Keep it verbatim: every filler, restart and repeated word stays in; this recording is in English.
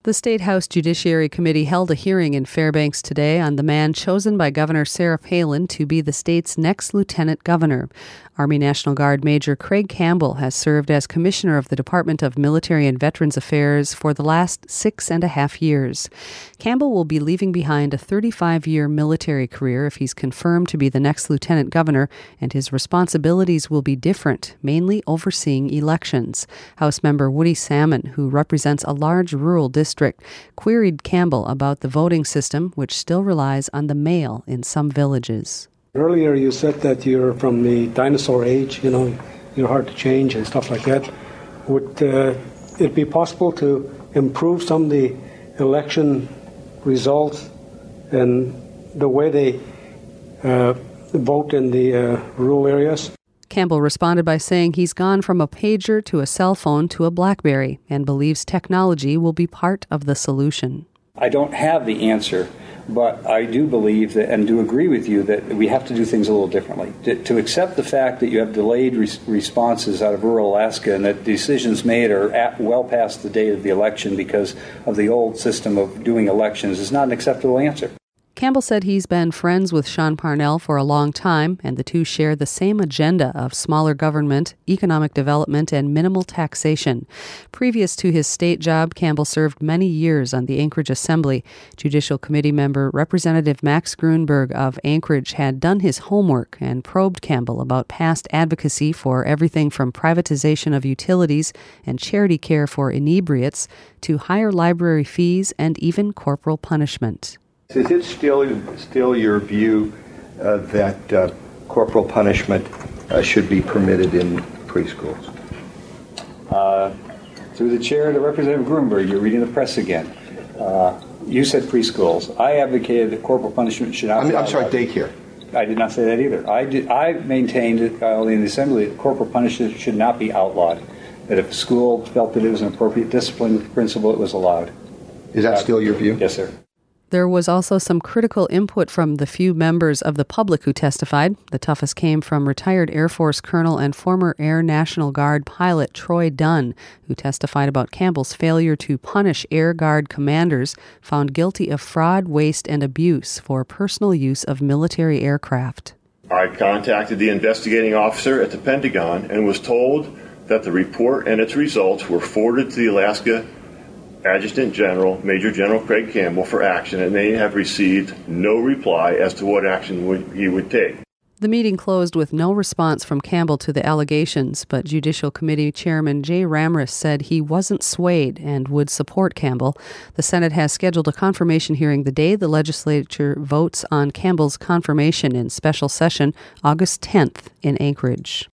The State House Judiciary Committee held a hearing in Fairbanks today on the man chosen by Governor Sarah Palin to be the state's next lieutenant governor. Army National Guard Major Craig Campbell has served as Commissioner of the Department of Military and Veterans Affairs for the last six and a half years. Campbell will be leaving behind a thirty-five-year military career if he's confirmed to be the next lieutenant governor, and his responsibilities will be different, mainly overseeing elections. House member Woody Salmon, who represents a large rural district, queried Campbell about the voting system, which still relies on the mail in some villages. Earlier you said that you're from the dinosaur age, you know, you're hard to change and stuff like that. Would uh, it be possible to improve some of the election results and the way they uh, vote in the uh, rural areas? Campbell responded by saying he's gone from a pager to a cell phone to a BlackBerry and believes technology will be part of the solution. I don't have the answer, but I do believe that, and do agree with you, that we have to do things a little differently. To, to accept the fact that you have delayed res- responses out of rural Alaska and that decisions made are at, well past the date of the election because of the old system of doing elections is not an acceptable answer. Campbell said he's been friends with Sean Parnell for a long time, and the two share the same agenda of smaller government, economic development, and minimal taxation. Previous to his state job, Campbell served many years on the Anchorage Assembly. Judicial Committee member Representative Max Grunberg of Anchorage had done his homework and probed Campbell about past advocacy for everything from privatization of utilities and charity care for inebriates to higher library fees and even corporal punishment. Is it still still your view uh, that uh, corporal punishment uh, should be permitted in preschools? Uh, through the chair to Representative Grunberg, you're reading the press again. Uh, you said preschools. I advocated that corporal punishment should not I mean, be I'm sorry, allowed. daycare. I did not say that either. I, did, I maintained uh, in the Assembly that corporal punishment should not be outlawed, that if a school felt that it was an appropriate discipline principle, it was allowed. Is that uh, still your view? Yes, sir. There was also some critical input from the few members of the public who testified. The toughest came from retired Air Force Colonel and former Air National Guard pilot Troy Dunn, who testified about Campbell's failure to punish Air Guard commanders found guilty of fraud, waste, and abuse for personal use of military aircraft. I contacted the investigating officer at the Pentagon and was told that the report and its results were forwarded to the Alaska Adjutant General, Major General Craig Campbell, for action, and they have received no reply as to what action would, he would take. The meeting closed with no response from Campbell to the allegations, but Judicial Committee Chairman Jay Ramris said he wasn't swayed and would support Campbell. The Senate has scheduled a confirmation hearing the day the legislature votes on Campbell's confirmation in special session August tenth in Anchorage.